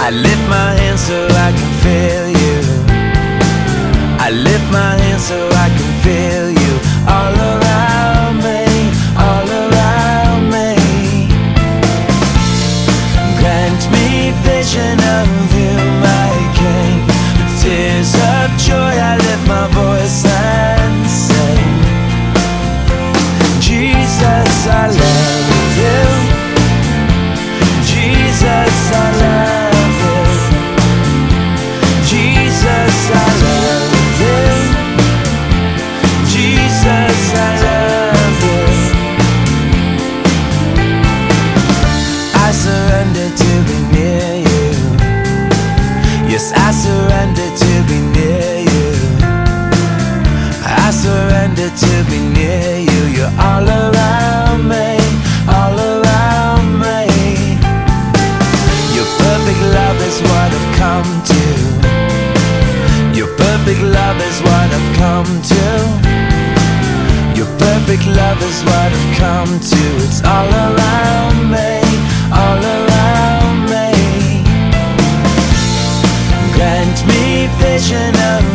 I lift my hands so I can feel you. I lift my hands so I can feel you all around me, all around me. Grant me vision of you, my King. With tears of joy I lift my voice and sing. Jesus, I love you. Jesus, I love you. Jesus, I love you. Jesus, I love you. I surrender to be near you. Yes, I surrender to be near you. I surrender to be near you. You're all around me, all around me. Your perfect love is what I've come to. Your perfect love is what I've come to. Your perfect love is what I've come to. It's all around me, all around me. Grant me vision of